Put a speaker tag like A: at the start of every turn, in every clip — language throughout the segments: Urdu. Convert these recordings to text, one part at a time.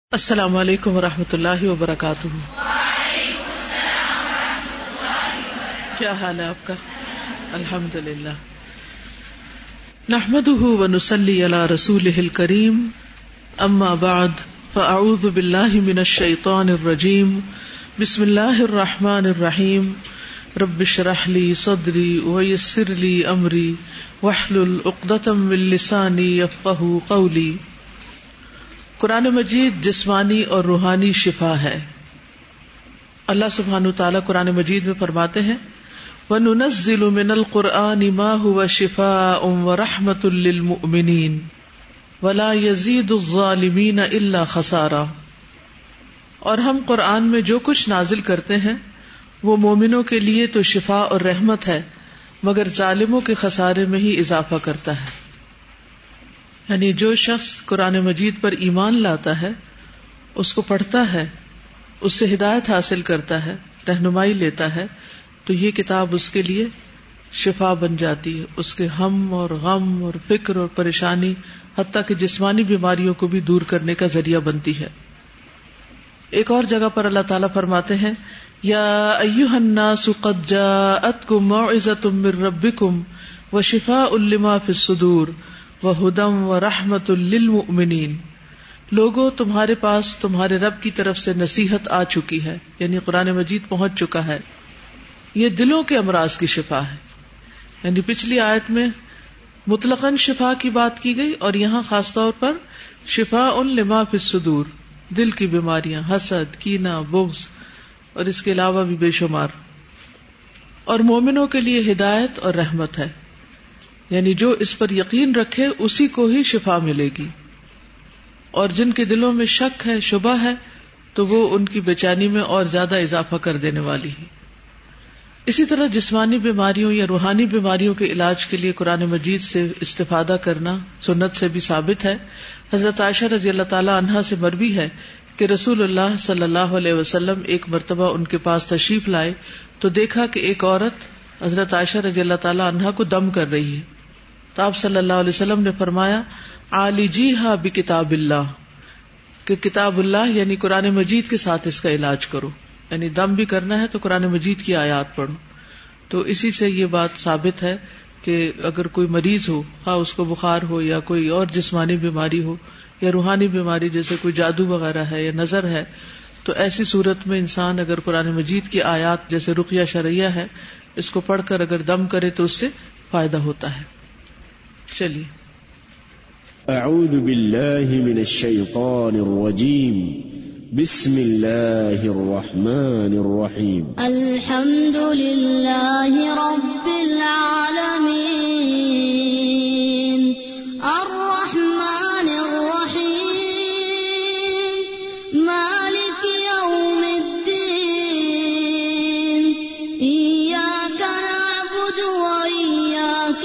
A: السلام علیکم ورحمۃ اللہ وبرکاتہ۔ کیا حال ہے آپ کا؟ الحمد للہ۔ نحمده ونصلی علی رسولہ الکریم، اما بعد فاعوذ باللہ من الشیطان الرجیم، بسم اللہ الرحمن الرحیم، رب اشرح لی صدری ویسر لی امری واحلل عقدۃ من لسانی یفقہوا قولی۔ قرآن مجید جسمانی اور روحانی شفا ہے۔ اللہ سبحانہ وتعالیٰ قرآن مجید میں فرماتے ہیں وَنُنَزِّلُ مِنَ الْقُرْآنِ مَا هُوَ شِفَاءٌ وَرَحْمَةٌ لِّلْمُؤْمِنِينَ وَلَا يَزِيدُ الظَّالِمِينَ إِلَّا خَسَارًا۔ اور ہم قرآن میں جو کچھ نازل کرتے ہیں وہ مومنوں کے لیے تو شفا اور رحمت ہے، مگر ظالموں کے خسارے میں ہی اضافہ کرتا ہے۔ یعنی جو شخص قرآن مجید پر ایمان لاتا ہے، اس کو پڑھتا ہے، اس سے ہدایت حاصل کرتا ہے، رہنمائی لیتا ہے، تو یہ کتاب اس کے لیے شفا بن جاتی ہے، اس کے ہم اور غم اور فکر اور پریشانی، حتیٰ کہ جسمانی بیماریوں کو بھی دور کرنے کا ذریعہ بنتی ہے۔ ایک اور جگہ پر اللہ تعالیٰ فرماتے ہیں یا ایھا الناس قد جاءتکم موعظۃ من ربکم وشفاء لما فی الصدور وہدی ورحمۃ للمؤمنین۔ لوگوں، تمہارے پاس تمہارے رب کی طرف سے نصیحت آ چکی ہے، یعنی قرآن مجید پہنچ چکا ہے، یہ دلوں کے امراض کی شفا ہے۔ یعنی پچھلی آیت میں مطلقاً شفا کی بات کی گئی، اور یہاں خاص طور پر شفاء لما فی الصدور، دل کی بیماریاں، حسد، کینہ، بغض اور اس کے علاوہ بھی بے شمار، اور مومنوں کے لیے ہدایت اور رحمت ہے، یعنی جو اس پر یقین رکھے اسی کو ہی شفا ملے گی، اور جن کے دلوں میں شک ہے، شبہ ہے، تو وہ ان کی بے چینی میں اور زیادہ اضافہ کر دینے والی ہے۔ اسی طرح جسمانی بیماریوں یا روحانی بیماریوں کے علاج کے لیے قرآن مجید سے استفادہ کرنا سنت سے بھی ثابت ہے۔ حضرت عائشہ رضی اللہ تعالی عنہا سے مروی ہے کہ رسول اللہ صلی اللہ علیہ وسلم ایک مرتبہ ان کے پاس تشریف لائے تو دیکھا کہ ایک عورت حضرت عائشہ رضی اللہ تعالی عنہا کو دم کر رہی ہے، تو آپ صلی اللہ علیہ وسلم نے فرمایا عالجیہا بکتاب اللہ، کہ کتاب اللہ یعنی قرآن مجید کے ساتھ اس کا علاج کرو، یعنی دم بھی کرنا ہے تو قرآن مجید کی آیات پڑھو۔ تو اسی سے یہ بات ثابت ہے کہ اگر کوئی مریض ہو، خواہ اس کو بخار ہو یا کوئی اور جسمانی بیماری ہو یا روحانی بیماری جیسے کوئی جادو وغیرہ ہے یا نظر ہے، تو ایسی صورت میں انسان اگر قرآن مجید کی آیات جیسے رقیہ شرعیہ ہے اس کو پڑھ کر اگر دم کرے تو اس سے فائدہ ہوتا ہے۔ چلیے
B: اعوذ باللہ من الشیطان الرجیم، بسم اللہ الرحمن الرحیم،
C: الحمد للہ رب العالمین، الرحمن الرحیم، مالک یوم الدین، ایاک نعبد وایاک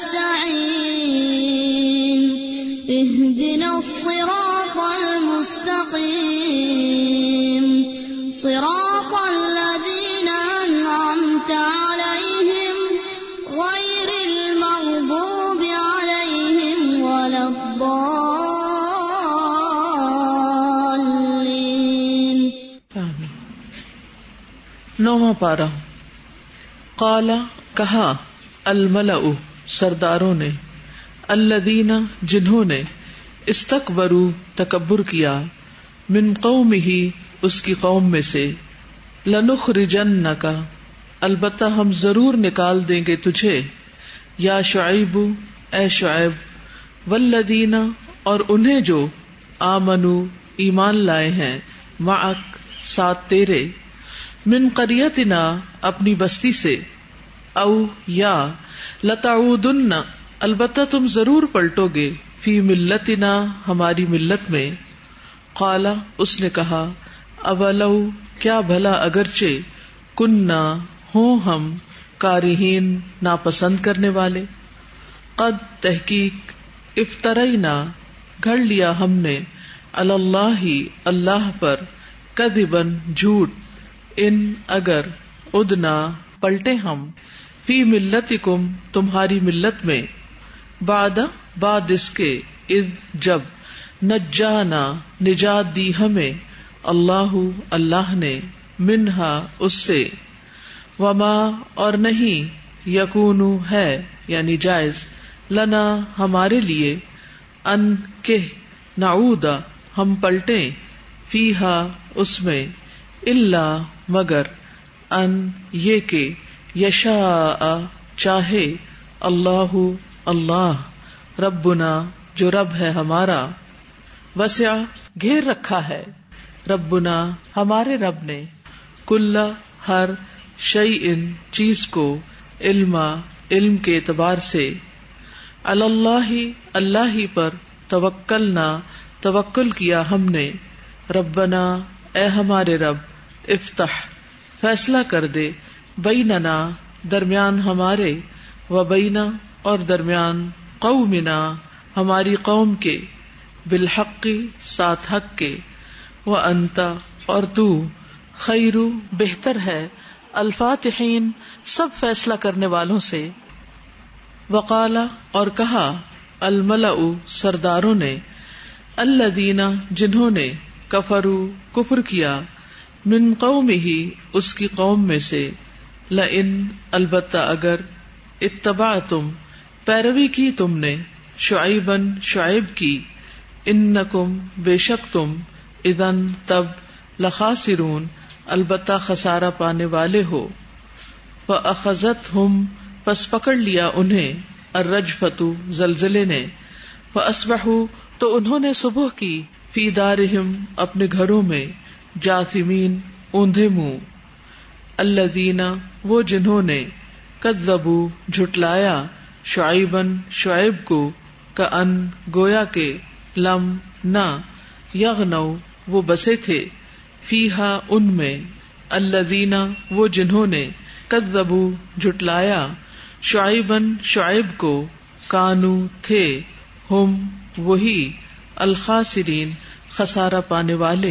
C: نستعین، اہدنا الصراط المستقیم، صراط الذین انعمت علیہم غیر المغضوب علیہم ولا الضالین۔
A: آمین۔ 9واں پارہ۔ قال، کہا، الملأ، سرداروں نے، الذین، جنہوں نے، استکبروا، تکبر کیا، من قومہ، اس کی قوم میں سے، لنخرجنک، البتہ ہم ضرور نکال دیں گے تجھے، یا شعیب، اے شعیب، والذین، اور انہیں جو، آمنوا، ایمان لائے ہیں، معک، ساتھ تیرے، من قریتنا، اپنی بستی سے، او یا، لتعودن، البتہ تم ضرور پلٹو گے، فی ملتنا، ہماری ملت میں۔ قال، اس نے کہا، اولو، کیا بھلا اگرچہ، کننا، ہوں ہم، کارہین، ناپسند کرنے والے، قد، تحقیق، افترینا، گھڑ لیا ہم نے، علی اللہ، اللہ پر، کذبا، جھوٹ، ان، اگر، ادنا، پلٹے ہم، فی ملتکم، تمہاری ملت میں، بعد اس کے، اذ، جب، نجانا نجات دی ہمیں، اللہ اللہ نے، منہا اس سے، وما اور نہیں، یکون ہے یعنی جائز، لنا ہمارے لیے، ان کہ نعود ہم پلٹیں، فیہا اس میں، الا مگر، ان یہ کہ، یشاء چاہے، اللہ اللہ، ربنا جو رب ہے ہمارا، وسع گھیر رکھا ہے، ربنا ہمارے رب نے، کل ہر شیء چیز کو، علم کے اعتبار سے، علی اللہ اللہ ہی پر، توکلنا توکل کیا ہم نے، ربنا اے ہمارے رب، افتح فیصلہ کر دے، بیننا درمیان ہمارے، و بینا اور درمیان، قومنا ہماری قوم کے، بالحق ساتھ حق کے، وانت اور تو، خیر بہتر ہے، الفاتحین سب فیصلہ کرنے والوں سے، وقال اور کہا، الملأ سرداروں نے، الذین جنہوں نے، کفروا کفر کیا، من قومہ اس کی قوم میں سے، لئن البتہ اگر، اتبعتم پیروی کی تم نے، شعیبا شعیب کی، انکم بے شک تم، اذن تب، لخاسرون البتہ خسارہ پانے والے ہو، فاخذتہم پس پکڑ لیا انہیں، الرجفۃ زلزلے نے، فاصبحوا تو انہوں نے صبح کی، فی دارہم اپنے گھروں میں، جاثمین اوندھے منہ، الذین وہ جنہوں نے، کذبوا جھٹلایا، شعیبا شعیب کو، کأن گویا کہ، لم نہ، یغنوا وہ بسے تھے، فیہا ان میں، الذین وہ جنہوں نے، کذبوا جھٹلایا، شعیبا شعیب کو، کانوا تھے، ہم وہی، الخاسرین خسارہ پانے والے،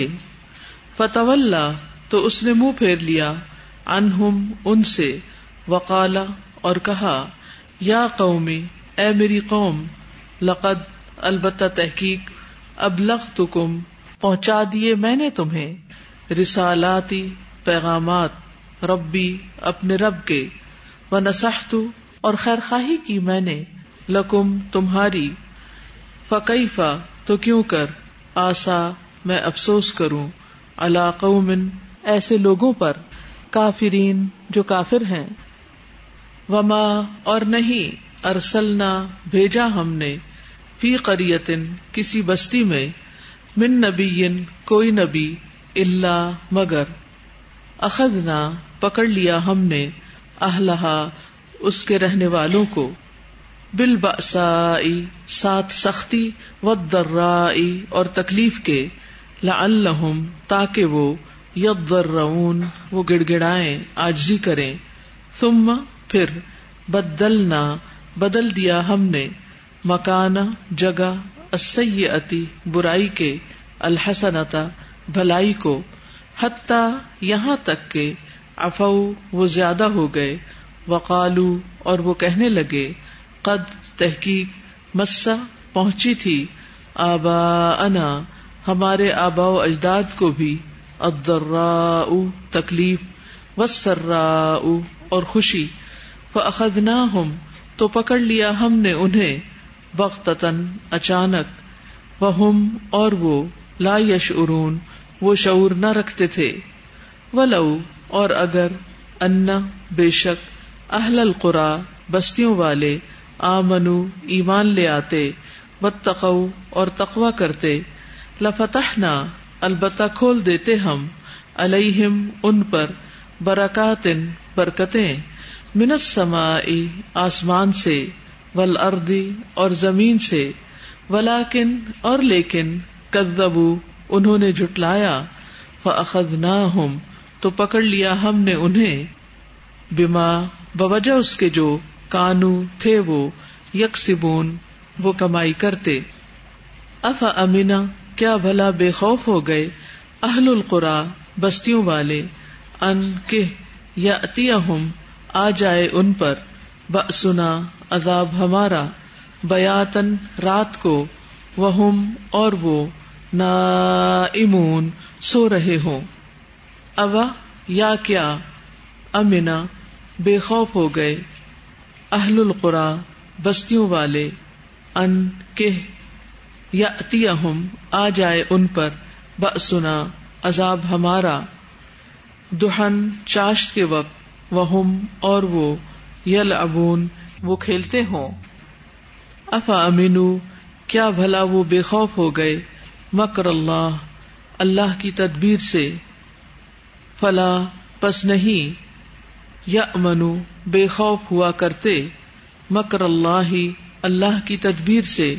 A: فتولی تو اس نے منہ پھیر لیا، عنہم ان سے، وقال اور کہا، یا قومی اے میری قوم، لقد البتہ تحقیق، ابلغتکم پہنچا دیے میں نے تمہیں، رسالاتی پیغامات، ربی اپنے رب کے، ونصحت اور خیر خواہی کی میں نے، لکم تمہاری، فکیف تو کیوں کر، آسا میں افسوس کروں، علی قوم ایسے لوگوں پر، کافرین جو کافر ہیں، وما اور نہیں، ارسلنا بھیجا ہم نے، فی قریۃ کسی بستی میں، من نبی کوئی نبی، الا مگر، اخذنا پکڑ لیا ہم نے، اہلہا اس کے رہنے والوں کو، بالبأساء ساتھ سختی، والضراء اور تکلیف کے، لعلہم تاکہ وہ، یضرعون وہ گڑ گڑائیں عاجزی کریں، ثم پھر، بدلنا بدل دیا ہم نے، مکانہ جگہ، السیئتی برائی کے، الحسنۃ بھلائی کو، حتی یہاں تک کہ، عفو وہ زیادہ ہو گئے، وقالو اور وہ کہنے لگے، قد تحقیق، مسا پہنچی تھی، آباءنا ہمارے آباء و اجداد کو بھی، الضراء تکلیف، والسراء اور خوشی، فاخذناہم تو پکڑ لیا ہم نے انہیں، بغتتاً اچانک، وہم اور وہ، لا یشعرون وہ شعور نہ رکھتے تھے، ولو اور اگر، ان بے شک، اہل القری بستیوں والے، آمنو ایمان لے آتے، واتقوا اور تقوی کرتے، لفتحنا البتہ کھول دیتے ہم، علیہم ان پر، برکات برکتیں، من السماء آسمان سے، والارض اور زمین سے، ولیکن اور لیکن، کذبوا انہوں نے جھٹلایا، فاخذناہم تو پکڑ لیا ہم نے انہیں، بما بوجہ اس کے جو، کانو تھے وہ، یکسبون وہ کمائی کرتے، افامنا کیا بھلا بے خوف ہو گئے، اہل القری بستیوں والے، ان کہ، یاتیہم آ جائے ان پر، بأسنا عذاب ہمارا، بیاتن رات کو، وہم اور وہ نائمون سو رہے ہوں. اوا یا کیا امنا بے خوف ہو گئے اہل القری بستیوں والے ان کہ یاتیہم آ جائے ان پر بأسنا عذاب ہمارا دحن چاشت کے وقت وہم اور وہ یلعبون وہ کھیلتے ہوں. افا امنو کیا بھلا وہ بے خوف ہو گئے مکر اللہ اللہ کی تدبیر سے. فلا پس نہیں یأمنو بے خوف ہوا کرتے مکر اللہ اللہ کی تدبیر سے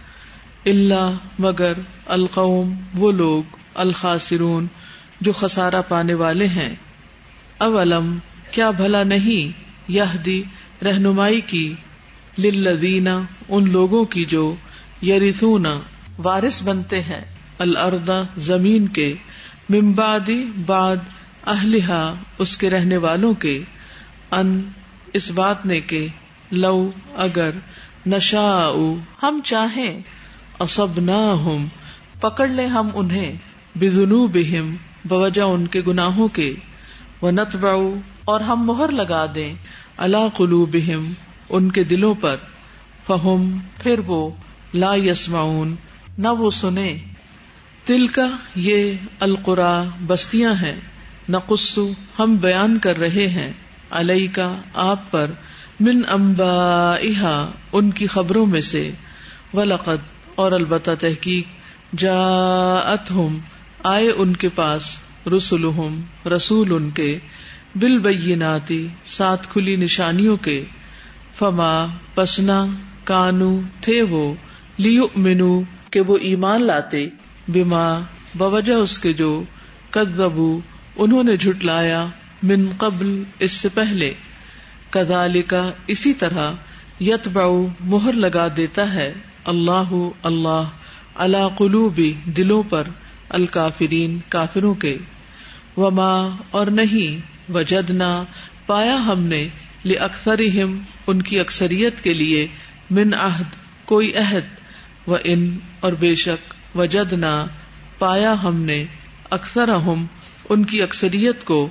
A: الا مگر القوم وہ لوگ الخاسرون جو خسارہ پانے والے ہیں. اولم کیا بھلا نہیں یہدی رہنمائی کی للذین ان لوگوں کی جو یرثون وارث بنتے ہیں الارض زمین کے من بعد بعد اہلہا اس کے رہنے والوں کے ان اس بات نے کہ لو اگر نشاء ہم چاہیں اصبناہم پکڑ لیں ہم انہیں بذنوبہم بوجہ ان کے گناہوں کے ونطبع اور ہم مہر لگا دیں علی قلوبہم ان کے دلوں پر فہم پھر وہ لا یسمعون نہ وہ سنیں. تلکا یہ القری بستیاں ہیں نقص ہم بیان کر رہے ہیں علیکا آپ پر من انبائہا ان کی خبروں میں سے ولقد اور البتہ تحقیق جاءتہم آئے ان کے پاس رسلہم رسول ان کے بالبینات ساتھ کھلی نشانیوں کے فما پسنا کانو تھے وہ لیؤمنو کہ وہ ایمان لاتے بما بوجہ اس کے جو کذبو انہوں نے جھٹلایا من قبل اس سے پہلے کذالک اسی طرح یتبع مہر لگا دیتا ہے اللہ اللہ علی قلوب دلوں پر الکافرین کافروں کے. وما اور نہیں وجدنا پایا ہم نے لأکثرہم ان کی اکثریت کے لیے من عہد کوئی عہد وان اور بے شک وجدنا پایا ہم نے اکثرہم ان کی اکثریت کو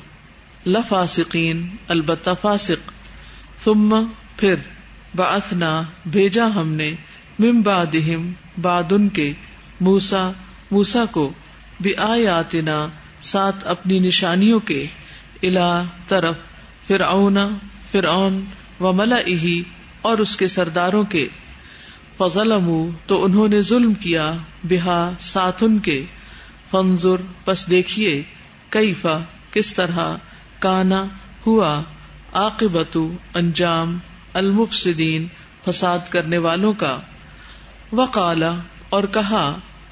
A: لفاسقین البتہ فاسق. ثم پھر بعثنا بھیجا ہم نے من بعدہم بعد ان کے موسیٰ کو بآیاتنا ساتھ اپنی نشانیوں کے الی طرف فرعون وملئہ اور اس کے سرداروں کے فظلموا تو انہوں نے ظلم کیا بہا ساتھ ان کے فانظر پس دیکھیے کیفا کس طرح کانا ہوا عاقبت انجام المفسدین فساد کرنے والوں کا. وقال اور کہا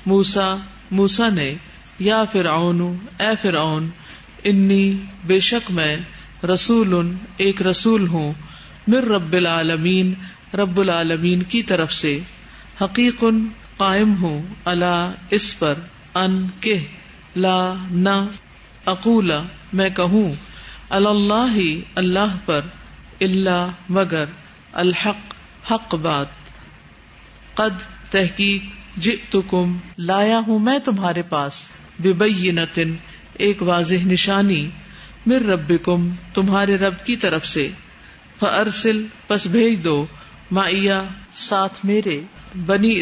A: موسیٰ نے یا فرعون اے فرعون انی بے شک میں رسول ایک رسول ہوں من رب العالمین رب العالمین کی طرف سے حقیق قائم ہوں علی اس پر ان کہ لا نہ اقول میں کہوں اللہ اللہ پر الا مگر الحق حق بات. قد تحقیق جئتکم لایا ہوں میں تمہارے پاس ببینۃ ایک واضح نشانی من ربکم تمہارے رب کی طرف سے فارسل پس بھیج دو معیا ساتھ میرے بنی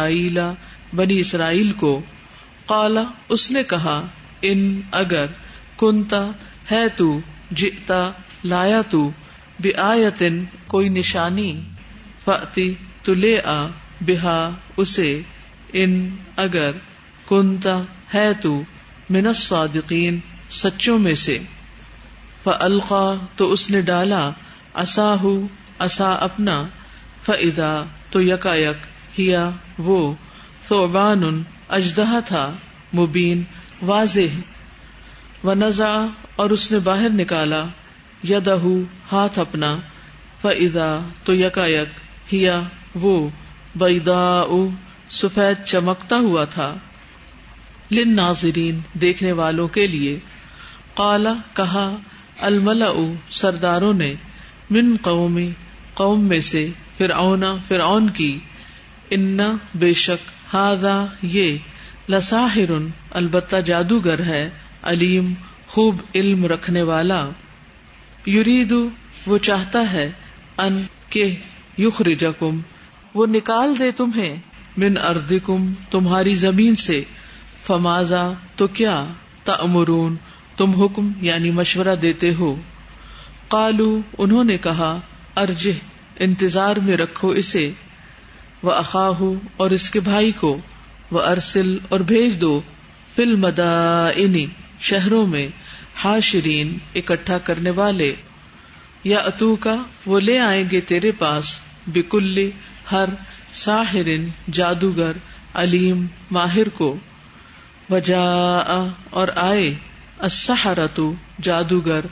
A: اسرائیل کو. قال اس نے کہا ان اگر کنتا ہے تو جئتا لایا تو بآیتن کوئی نشانی فأتی تو لے آ بہا اسے ان اگر کنتا ہے تو من الصادقین سچوں میں سے. فالقا تو اس نے ڈالا عصاہ عصا اپنا فاذا تو یکایک ہیا وہ ثعبان اژدہا تھا مبین واضح. ونزع اور اس نے باہر نکالا یدہ ہاتھ اپنا فاذا تو یکایک ہیا وہ بیضاء سفید چمکتا ہوا تھا للناظرین دیکھنے والوں کے لیے. قال کہا الملأ سرداروں نے من قوم میں سے فرعون کی ان بے شک ہذا یہ، لساحر البتہ جادوگر ہے، علیم خوب علم رکھنے والا، یرید وہ چاہتا ہے، ان کہ یخرجکم وہ نکال دے تمہیں، من ارضکم تمہاری زمین سے، فماذا تو کیا، تأمرون تم حکم یعنی مشورہ دیتے ہو، قالو انہوں نے کہا، ارجہ انتظار میں رکھو اسے، وأخاہ اور اس کے بھائی کو، وارسل اور بھیج دو، فی المدائن شہروں میں، حاشرین اکٹھا کرنے والے، یاتو کا وہ لے آئیں گے تیرے پاس، بکل ہر، ساحرن جادوگر، علیم ماہر کو، وجاء اور آئے، السحرۃ جادوگر،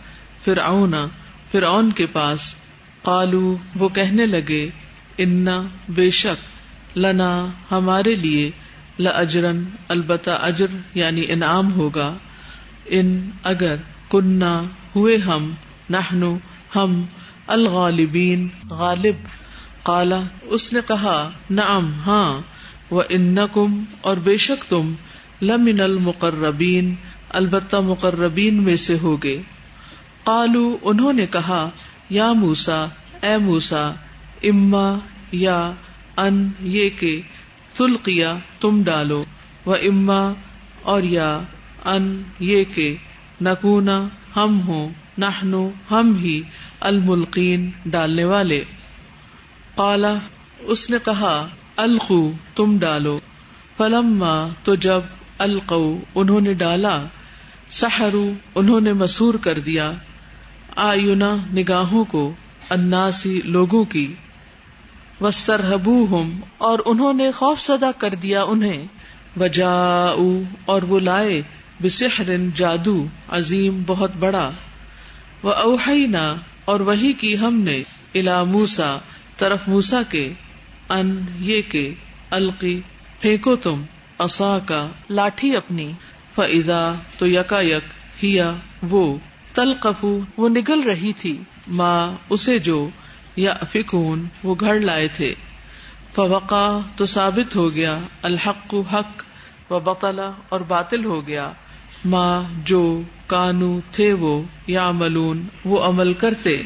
A: فرعون کے پاس، قالو وہ کہنے لگے، انا بے شک، لنا ہمارے لیے، لاجرن البتہ اجر یعنی انعام ہوگا، ان اگر، کننا ہوئے ہم، نحنو ہم، الغالبین غالب، قال اس نے کہا، نعم ہاں، وانکم اور بے شک تم، لمن المقربین البتہ مقربین میں سے ہوگے، قالو انہوں نے کہا، یا موسیٰ اے موسیٰ، اما یا، ان یہ کہ، تلقیا تم ڈالو، و اما اور یا، ان یہ کہ، نکونا ہم ہوں، نحنو ہم ہی، الملقین ڈالنے والے، قال اس نے کہا، القو تم ڈالو، فلما تو جب، القو انہوں نے ڈالا، سحروا انہوں نے مسحور کر دیا، اعینا نگاہوں کو، الناسی لوگوں کی، واسترہبوہم اور انہوں نے خوف زدہ کر دیا انہیں، وجاءوا اور وہ لائے، بسحر جادو، عظیم بہت بڑا، واوحینا اور وحی کی ہم نے، الی موسیٰ طرف موسیٰ کے، ان یہ کہ، القی پھینکو تم، عصاکا لاٹھی اپنی، فاذا تو یکا یک، ہیا وہ، تلقف وہ نگل رہی تھی، ما اسے جو، یأفکون وہ گھڑ لائے تھے، فوقع تو ثابت ہو گیا، الحق حق، وبطل اور باطل ہو گیا، ما جو، کانو تھے وہ، یعملون وہ عمل کرتے،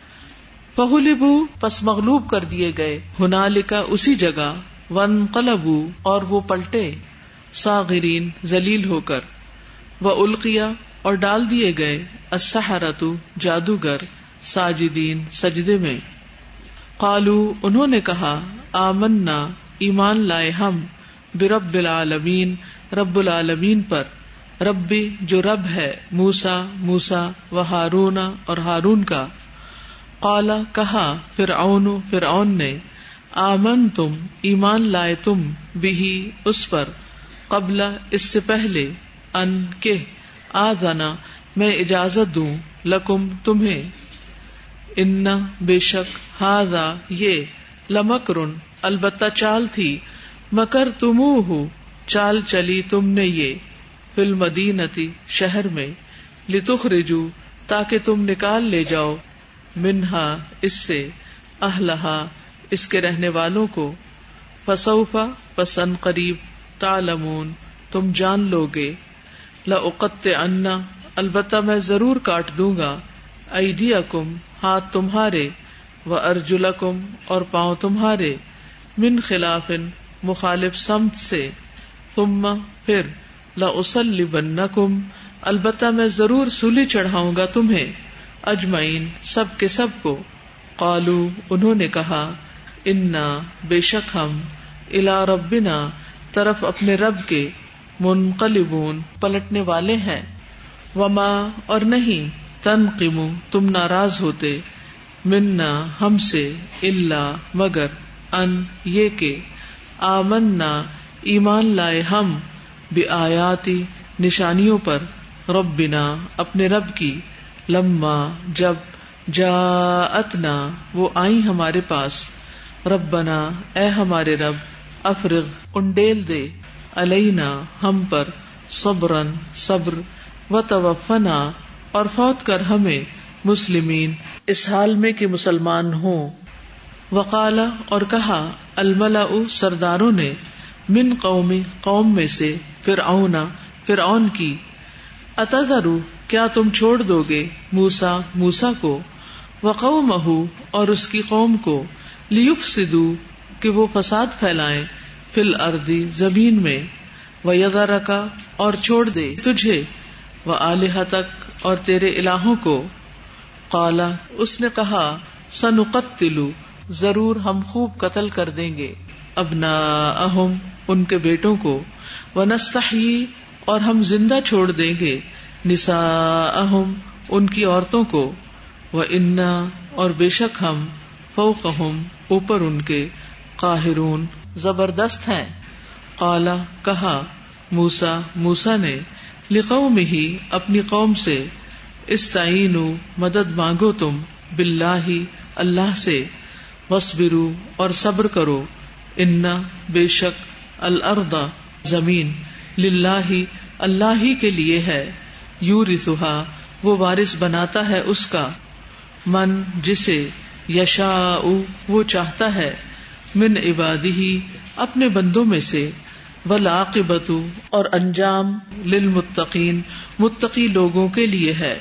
A: فغلبوا پس مغلوب کر دیے گئے، ہنالک اسی جگہ، وانقلبوا اور وہ پلٹے، صاغرین ذلیل ہو کر، والقیا اور ڈال دیے گئے، السحرۃ جادوگر، ساجدین سجدے میں، قالو انہوں نے کہا، آمنا ایمان لائے ہم، برب العالمین رب العالمین پر، ربی جو رب ہے، موسیٰ و ہارون اور ہارون کا، قال کہا، فرعون نے، آمنتم ایمان لائے تم، بہ اس پر، قبل اس سے پہلے، ان کہ، آذنا میں اجازت دوں، لکم تمہیں، ان بے شک، ھذا یہ، لمکرن البتہ چال تھی، مکرتموہ چال چلی تم نے یہ، فی المدینتی شہر میں، لتخرجوا تاکہ تم نکال لے جاؤ، منہا اس سے، اہلہا اس کے رہنے والوں کو، فسوف پس ان قریب، تعلمون تم جان لوگے، لأقطعن البتہ میں ضرور کاٹ دوں گا، ایدیکم ہاتھ تمہارے، وارجلکم اور پاؤں تمہارے، من خلاف مخالف سمت سے، ثم پھر، لأصلبنکم البتہ میں ضرور سولی چڑھاؤں گا تمہیں، اجمعین سب کے سب کو، قالو انہوں نے کہا، انا بے شک ہم، الی ربنا طرف اپنے رب کے، منقلبون پلٹنے والے ہیں، وما اور نہیں، تنقم تم ناراض ہوتے، منا ہم سے، الا مگر، ان یہ کہ، آمنا ایمان لائے ہم، بآیاتی نشانیوں پر، ربنا اپنے رب کی، لما جب، جاءتنا وہ آئیں ہمارے پاس، ربنا اے ہمارے رب، افرغ انڈیل دے، علینا ہم پر، صبرن صبر، وتوفنا اور فوت کر ہمیں، مسلمین اس حال میں کہ مسلمان ہوں، وقال اور کہا، الملأ سرداروں نے، من قوم میں سے، فرعون کی، اتذرو کیا تم چھوڑ دو گے موسیٰ کو، وقومہ اور اس کی قوم کو، لیفسدوا کہ وہ فساد پھیلائیں، فی الارض زمین میں، ویذرک اور چھوڑ دے تجھے، وآلہتک اور تیرے الہوں کو، قال اس نے کہا، سنقتل ضرور ہم خوب قتل کر دیں گے، ابناءہم ان کے بیٹوں کو، ونستحیی اور ہم زندہ چھوڑ دیں گے، نساءہم ان کی عورتوں کو، وَإِنَّا اور بے شک ہم، فوقہم اوپر ان کے، قاہرون زبردست ہیں۔ قال کہا موسیٰ نے، لقومہ اپنی قوم سے، استعینوا مدد مانگو تم، باللہ اللہ سے، واصبروا اور صبر کرو، ان بے شک الارض زمین، للہ اللہ ہی کے لیے ہے، یورثھا وہ وارث بناتا ہے اس کا، من جسے، یشاء وہ چاہتا ہے، من عبادہ اپنے بندوں میں سے، والعاقبۃ اور انجام، للمتقین متقی لوگوں کے لیے ہے۔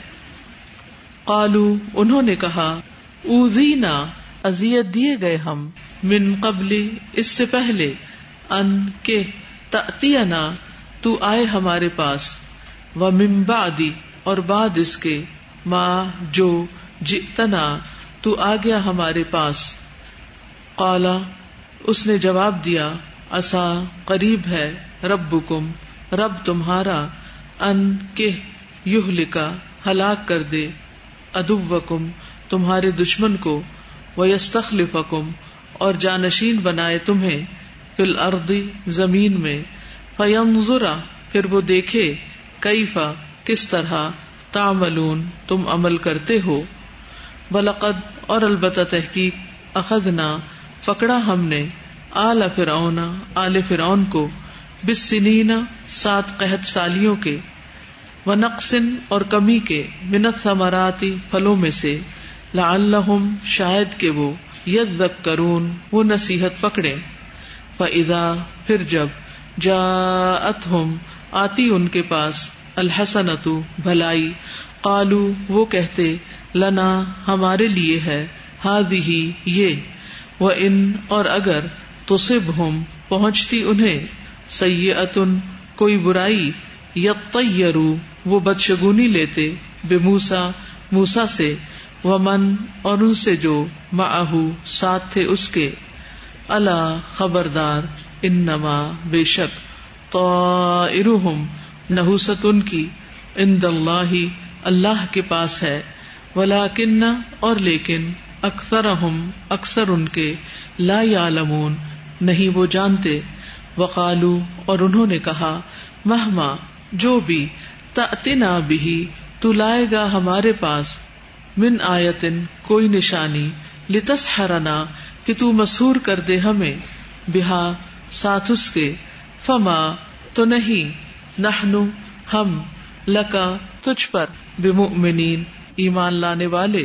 A: قالوا انہوں نے کہا، اوذینا اذیت دیے گئے ہم، من قبل اس سے پہلے، ان کے تأتینا تو آئے ہمارے پاس، ومن بعد اور بعد اس کے، ما جو جئتنا تو آ گیا ہمارے پاس۔ قال اس نے جواب دیا، عسا قریب ہے، ربکم رب تمہارا، ان کہ یہلکا ہلاک کر دے، عدوکم تمہارے دشمن کو، ویستخلفکم اور جانشین بنائے تمہیں، فی الارض زمین میں، فینظر پھر وہ دیکھے، کیفا کس طرح، تعملون تم عمل کرتے ہو، وَلَقَدْ اور البتہ تحقیق، اخذنا پکڑا ہم نے، آل فرعون کو، بالسنین 7 قحط سالیوں کے، ونقص اور کمی کے، من الثمرات پھلوں میں سے، لعلہم شاید کہ وہ، یذکرون وہ نصیحت پکڑیں، فَإِذَا پھر جب، جاءتہم آتی ان کے پاس، الحسنۃ بھلائی، قالوا وہ کہتے، لنا ہمارے لیے ہے، ہذہ یہ، وَإِن اور اگر، تصبہم پہنچتی انہیں، سیئۃ کوئی برائی، یطیروا وہ بدشگونی لیتے، بموسیٰ سے، ومن اور ان سے جو، معہ ساتھ تھے اس کے، الا خبردار، انما بے شک، طائرہم نحوست ان کی، عند اللہ اللہ کے پاس ہے، ولیکن اور لیکن، اکثرہم اکثر ان کے، لا یعلمون نہیں وہ جانتے، وقالو اور انہوں نے کہا، مہما جو بھی، تأتنا بہ تو لائے گا ہمارے پاس، من آیتن کوئی نشانی، لتسحرنا کہ تو مسحور کر دے ہمیں، بہا ساتھ اس کے، فما تو نہیں، نحن ہم، لکا تجھ پر، بمؤمنین ایمان لانے والے،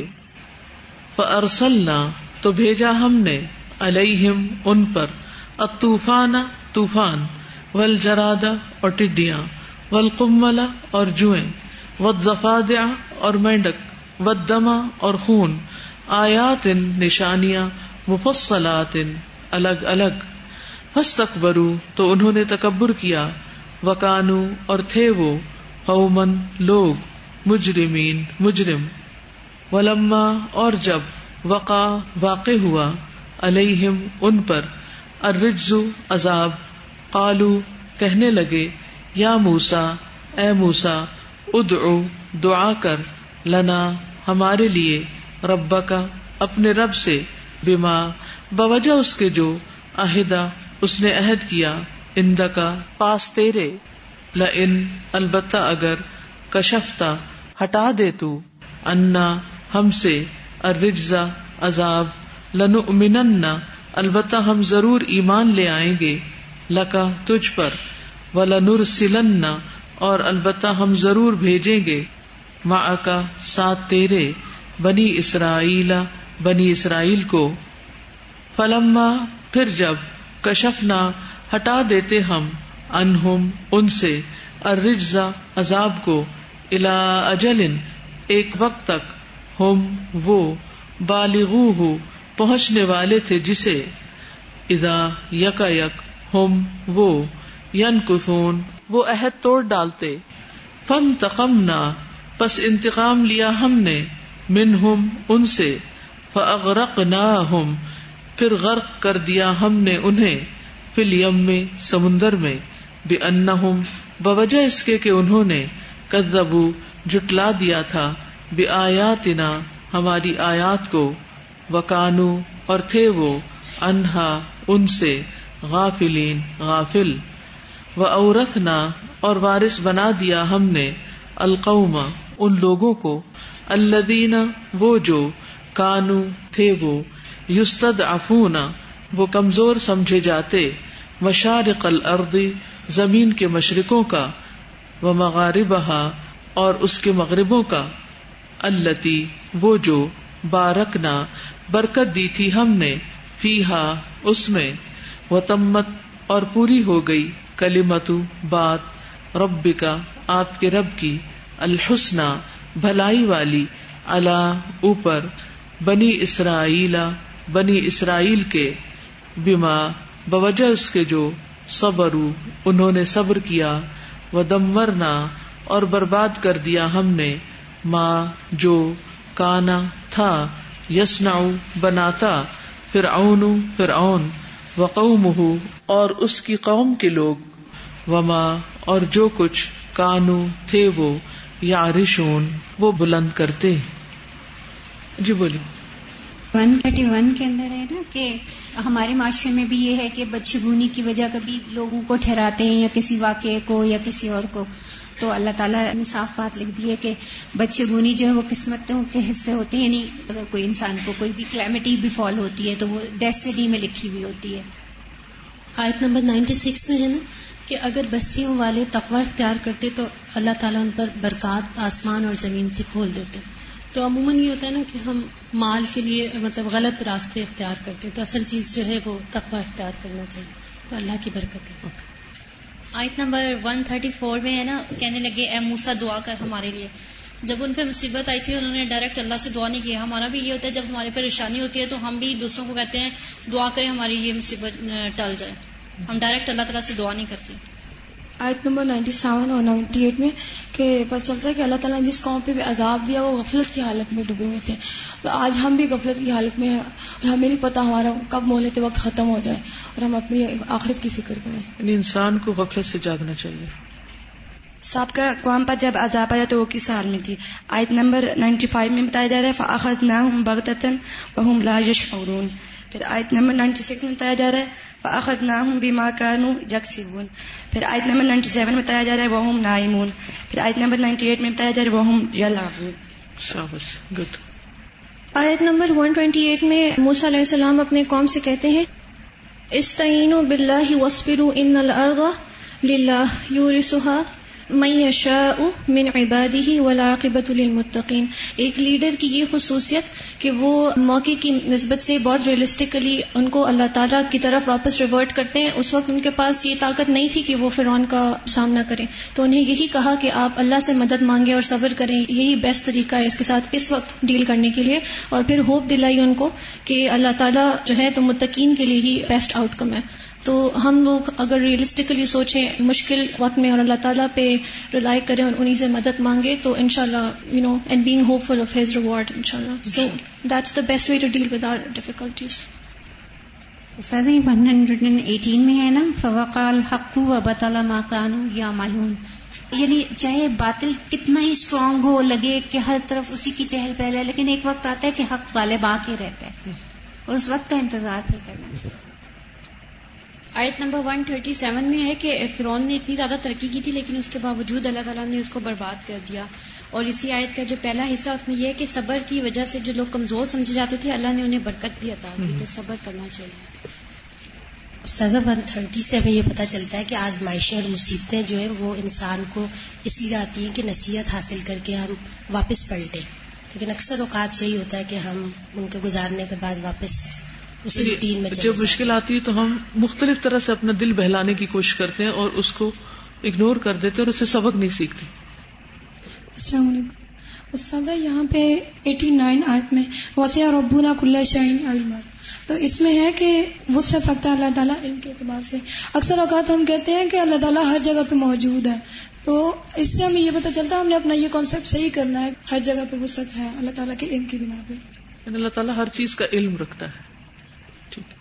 A: فارسلنا تو بھیجا ہم نے، علیہم ان پر، الطوفان طوفان، والجراد اور ٹڈیاں، والقمل اور جوئیں، والضفادع اور مینڈک، والدم اور خون، آیات نشانیاں، مفصلات الگ الگ، فاستکبروا تو انہوں نے تکبر کیا، وکانوا اور تھے وہ، قومن لوگ، مجرمین مجرم، ولما اور جب، وقع واقع ہوا، علیہم ان پر، الرجز عذاب، قالوا کہنے لگے، یا موسیٰ اے موسیٰ، ادعو دعا کر، لنا ہمارے لیے، ربک اپنے رب سے، بما بوجہ اس کے جو، عہدہ اس نے عہد کیا، عندکا پاس تیرے، لئن البتہ اگر، کشفتا ہٹا دے تو، انا ہم سے، الرجز عذاب، لنؤمنن البتہ ہم ضرور ایمان لے آئیں گے، لکا تجھ پر، ولنرسلن اور البتہ ہم ضرور بھیجیں گے، معکا ساتھ تیرے، بنی اسرائیل کو، فلما پھر جب، کشفنا ہٹا دیتے ہم انہم ان سے الرجز عذاب کو الی اجل ایک وقت تک ہم وہ بالغوہ پہنچنے والے تھے جسے اذا یک ہم وہ ینکثون وہ عہد توڑ ڈالتے فانتقمنا پس انتقام لیا ہم نے منہم ان سے فاغرقناہم پھر غرق کر دیا ہم نے انہیں فی الیم سمندر میں بانہم بوجہ اس کے کہ انہوں نے کذبوا جھٹلا دیا تھا بآیاتنا ہماری آیات کو وکانوا اور تھے وہ انہا ان سے غافلین غافل وأورثنا اور وارث بنا دیا ہم نے القوم ان لوگوں کو الذین وہ جو کانوا تھے وہ یستضعفون وہ کمزور سمجھے جاتے مشارق الارض زمین کے مشرقوں کا ومغاربها اور اس کے مغربوں کا التی وہ جو بارکنا برکت دی تھی ہم نے فیہا اس میں وتمت اور پوری ہو گئی کلمت بات ربکا آپ کے رب کی الحسنی بھلائی والی علی اوپر بنی اسرائیل کے بما بوجہ اس کے جو صبروا انہوں نے صبر کیا ودمرنا اور برباد کر دیا ہم نے ما جو کانا تھا یصنع بناتا فرعون وقومہ اور اس کی قوم کے لوگ وما اور جو کچھ کانو تھے وہ یعرشون وہ بلند کرتے. جی بولیے.
D: 131 کے اندر ہے نا کہ ہمارے معاشرے میں بھی یہ ہے کہ بدشگونی کی وجہ کبھی لوگوں کو ٹھہراتے ہیں یا کسی واقعے کو یا کسی اور کو، تو اللہ تعالیٰ نے صاف بات لکھ دی ہے کہ بدشگونی جو ہے وہ قسمتوں کے حصے ہوتے ہیں، یعنی اگر کوئی انسان کو کوئی بھی کلیمٹی بھی فال ہوتی ہے تو وہ ڈیسٹنی میں لکھی ہوئی ہوتی ہے.
E: آیت نمبر 96 میں ہے نا کہ اگر بستیوں والے تقوی اختیار کرتے تو اللہ تعالیٰ ان پر برکات آسمان اور زمین سے کھول دیتے. تو عموماً یہ ہوتا ہے نا کہ ہم مال کے لیے مطلب غلط راستے اختیار کرتے ہیں، تو اصل چیز جو ہے وہ تقوی اختیار کرنا چاہیے، تو اللہ کی برکت ہے.
F: آیت نمبر 134 میں ہے نا کہنے لگے اے موسیٰ دعا کر ہمارے لیے. جب ان پہ مصیبت آئی تھی انہوں نے ڈائریکٹ اللہ سے دعا نہیں کی. ہمارا بھی یہ ہوتا ہے جب ہمارے پہ پریشانی ہوتی ہے تو ہم بھی دوسروں کو کہتے ہیں دعا کریں ہماری یہ مصیبت ٹل جائے، ہم ڈائریکٹ اللہ تعالیٰ سے دعا نہیں کرتے.
G: آیت نمبر 97 اور 98 میں کہ پتہ چلتا ہے کہ اللہ تعالیٰ نے جس قوم پہ بھی عذاب دیا وہ غفلت کی حالت میں ڈوبے ہوئے تھے. تو آج ہم بھی غفلت کی حالت میں ہیں اور ہمیں نہیں پتہ ہمارا کب مہلت وقت ختم ہو جائے اور ہم اپنی آخرت کی فکر کریں.
A: یعنی انسان کو غفلت سے جاگنا چاہیے.
H: سابقہ اقوام پر جب عذاب آیا تو وہ کس حال میں تھی؟ آیت نمبر 95 میں بتایا جا رہا ہے فَأَخَذْنَاهُمْ بَغْتَةً وَهُمْ لَا يَشْعُرُونَ. پھر آیت نمبر 96 میں بتایا جا رہا ہے فَأَخَذْنَاهُمْ بِمَا كَانُوا يَكْسِبُونَ. پھر آیت نمبر 97 میں بتایا جا رہا ہے وَهُمْ نَائِمُونَ. پھر آیت نمبر 98 میں بتایا جا رہا ہے وَهُمْ يَلْعَبُونَ.
A: شاباش، گڈ.
I: آیت نمبر 128 میں موسیٰ علیہ السلام اپنے قوم سے کہتے ہیں استعینوا باللہ واصبروا ان الارض للہ یورثها من یشاء من عبادہ والعاقبۃ للمتقین. ایک لیڈر کی یہ خصوصیت کہ وہ موقع کی نسبت سے بہت ریئلسٹکلی ان کو اللہ تعالیٰ کی طرف واپس ریورٹ کرتے ہیں. اس وقت ان کے پاس یہ طاقت نہیں تھی کہ وہ فرعون کا سامنا کریں، تو انہیں یہی کہا کہ آپ اللہ سے مدد مانگیں اور صبر کریں، یہی بیسٹ طریقہ ہے اس کے ساتھ اس وقت ڈیل کرنے کے لیے. اور پھر ہوپ دلائی ان کو کہ اللہ تعالیٰ جو ہے تو متقین کے لیے ہی بیسٹ آؤٹ کم ہے. تو ہم لوگ اگر ریئلسٹکلی سوچیں مشکل وقت میں اور اللہ تعالیٰ پہ ریلائی کریں اور انہیں سے مدد مانگے تو انشاءاللہ and being hopeful of his reward انشاءاللہ. So that's the best way to deal with our difficulties.
D: استاذ 118 میں ہے نا فوقع الحق وبطل ما كانوا يعملون. یعنی چاہے باطل کتنا ہی اسٹرانگ ہو، لگے کہ ہر طرف اسی کی چہل پہل ہے، لیکن ایک وقت آتا ہے کہ حق غالب آ کے رہتا ہے اور اس وقت کا انتظار پھر کرنا چاہیے.
F: آیت نمبر 137 میں ہے کہ فرعون نے اتنی زیادہ ترقی کی تھی لیکن اس کے باوجود اللہ تعالیٰ نے اس کو برباد کر دیا. اور اسی آیت کا جو پہلا حصہ اس میں یہ ہے کہ صبر کی وجہ سے جو لوگ کمزور سمجھے جاتے تھے اللہ نے انہیں برکت بھی عطا کی، تو صبر کرنا چاہیے.
J: استاذہ 130 سے ہمیں یہ پتہ چلتا ہے کہ آزمائشیں اور مصیبتیں جو ہیں وہ انسان کو اس لیے آتی ہیں کہ نصیحت حاصل کر کے ہم واپس پلٹیں، لیکن اکثر اوقات یہی ہوتا ہے کہ ہم ان کے گزارنے کے بعد واپس اسی روٹین میں
A: جب مشکل آتی ہے تو ہم مختلف طرح سے اپنا دل بہلانے کی کوشش کرتے ہیں اور اس کو اگنور کر دیتے اور اس سے سبق نہیں سیکھتے.
G: السلام علیکم استاذہ. یہاں پہ 89 آیت میں وسع ربنا کل شیء علما، تو اس میں ہے کہ وسعت رکھتا ہے اللہ تعالیٰ علم کے اعتبار سے. اکثر اوقات ہم کہتے ہیں کہ اللہ تعالیٰ ہر جگہ پہ موجود ہے، تو اس سے ہمیں یہ پتہ چلتا ہے ہم نے اپنا یہ کانسیپٹ صحیح کرنا ہے، ہر جگہ پہ وسعت ہے اللہ تعالیٰ کے علم کی بنا پہ.
A: اللہ تعالیٰ ہر چیز کا علم رکھتا ہے. ٹھیک.